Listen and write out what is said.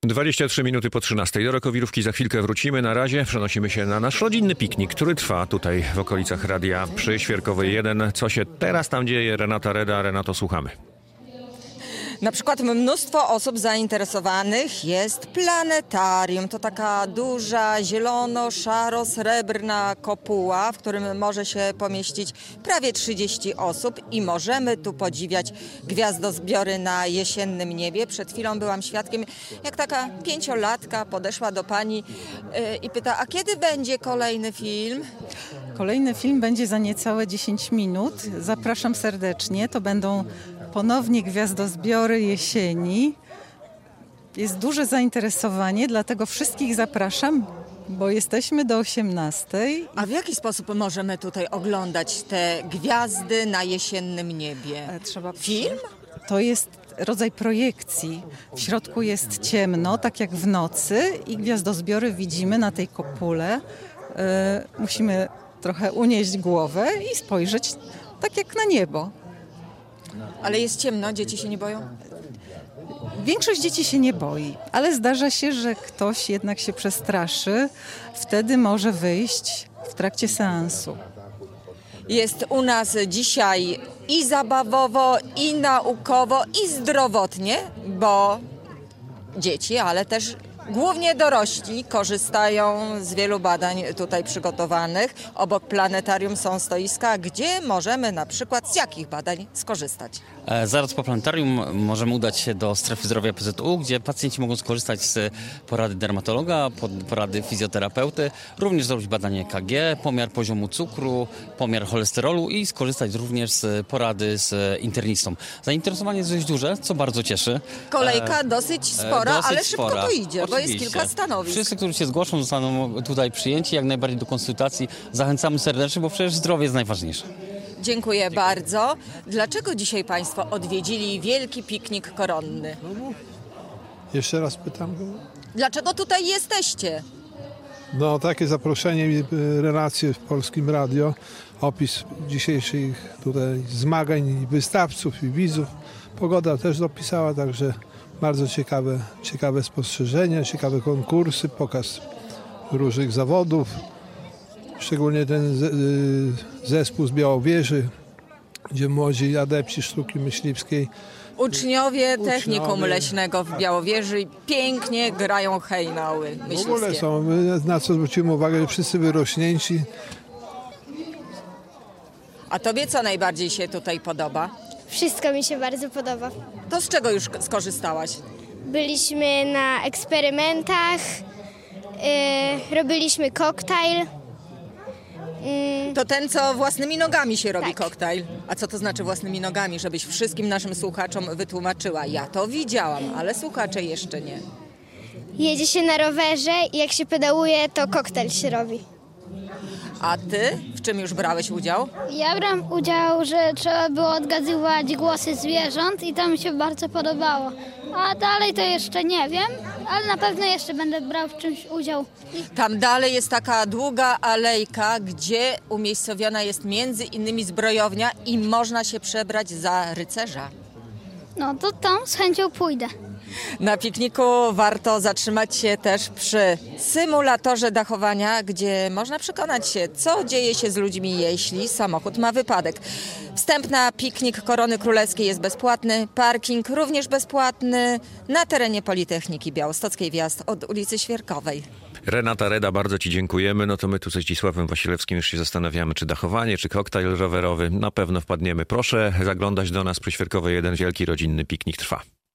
23 minuty po 13. Do Rokowirówki za chwilkę wrócimy. Na razie przenosimy się na nasz rodzinny piknik, który trwa tutaj w okolicach radia przy Świerkowej 1. Co się teraz tam dzieje? Renata Reda. Renato, słuchamy. Na przykład mnóstwo osób zainteresowanych jest planetarium. To taka duża, zielono-szaro-srebrna kopuła, w którym może się pomieścić prawie 30 osób i możemy tu podziwiać gwiazdozbiory na jesiennym niebie. Przed chwilą byłam świadkiem, jak taka 5-latka podeszła do pani i pyta, a kiedy będzie kolejny film? Kolejny film będzie za niecałe 10 minut. Zapraszam serdecznie. To będą ponownie gwiazdozbiory jesieni. Jest duże zainteresowanie, dlatego wszystkich zapraszam, bo jesteśmy do 18:00. A w jaki sposób możemy tutaj oglądać te gwiazdy na jesiennym niebie? Film? To jest rodzaj projekcji. W środku jest ciemno, tak jak w nocy i gwiazdozbiory widzimy na tej kopule. Musimy trochę unieść głowę i spojrzeć tak jak na niebo. Ale jest ciemno, dzieci się nie boją? Większość dzieci się nie boi, ale zdarza się, że ktoś jednak się przestraszy. Wtedy może wyjść w trakcie seansu. Jest u nas dzisiaj i zabawowo, i naukowo, i zdrowotnie, bo dzieci, ale też głównie dorośli korzystają z wielu badań tutaj przygotowanych. Obok planetarium są stoiska, gdzie możemy na przykład z jakich badań skorzystać? Zaraz po planetarium możemy udać się do strefy zdrowia PZU, gdzie pacjenci mogą skorzystać z porady dermatologa, porady fizjoterapeuty, również zrobić badanie EKG, pomiar poziomu cukru, pomiar cholesterolu i skorzystać również z porady z internistą. Zainteresowanie jest dość duże, co bardzo cieszy. Kolejka dosyć spora, ale szybko to idzie, bo jest kilka stanowisk. Wszyscy, którzy się zgłoszą, zostaną tutaj przyjęci jak najbardziej do konsultacji. Zachęcamy serdecznie, bo przecież zdrowie jest najważniejsze. Dziękuję bardzo. Dlaczego dzisiaj Państwo odwiedzili wielki piknik koronny? Jeszcze raz pytam go. Dlaczego tutaj jesteście? No, takie zaproszenie i relacje w Polskim Radio, opis dzisiejszych tutaj zmagań i wystawców i widzów. Pogoda też dopisała, także bardzo ciekawe spostrzeżenia, ciekawe konkursy, pokaz różnych zawodów. Szczególnie ten zespół z Białowieży, gdzie młodzi adepci sztuki myśliwskiej. Uczniowie Technikum Leśnego w Białowieży pięknie grają hejnały myśliwskie. W ogóle są, na co zwrócimy uwagę, że wszyscy wyrośnięci. A tobie co najbardziej się tutaj podoba? Wszystko mi się bardzo podoba. To z czego już skorzystałaś? Byliśmy na eksperymentach, robiliśmy koktajl. To ten, co własnymi nogami się robi Tak. koktajl. A co to znaczy własnymi nogami? Żebyś wszystkim naszym słuchaczom wytłumaczyła. Ja to widziałam, ale słuchacze jeszcze nie. Jedzie się na rowerze i jak się pedałuje, to koktajl się robi. A ty w czym już brałeś udział? Ja brałem udział, że trzeba było odgadywać głosy zwierząt i to mi się bardzo podobało. A dalej to jeszcze nie wiem, ale na pewno jeszcze będę brał w czymś udział. Tam dalej jest taka długa alejka, gdzie umiejscowiona jest między innymi zbrojownia i można się przebrać za rycerza. No to tam z chęcią pójdę. Na pikniku warto zatrzymać się też przy symulatorze dachowania, gdzie można przekonać się, co dzieje się z ludźmi, jeśli samochód ma wypadek. Wstęp na piknik Korony Królewskiej jest bezpłatny, parking również bezpłatny na terenie Politechniki Białostockiej, wjazd od ulicy Świerkowej. Renata Reda, bardzo Ci dziękujemy. No to my tu ze Zdzisławem Wasilewskim już się zastanawiamy, czy dachowanie, czy koktajl rowerowy. Na pewno wpadniemy. Proszę zaglądać do nas przy Świerkowej 1. Wielki rodzinny piknik trwa.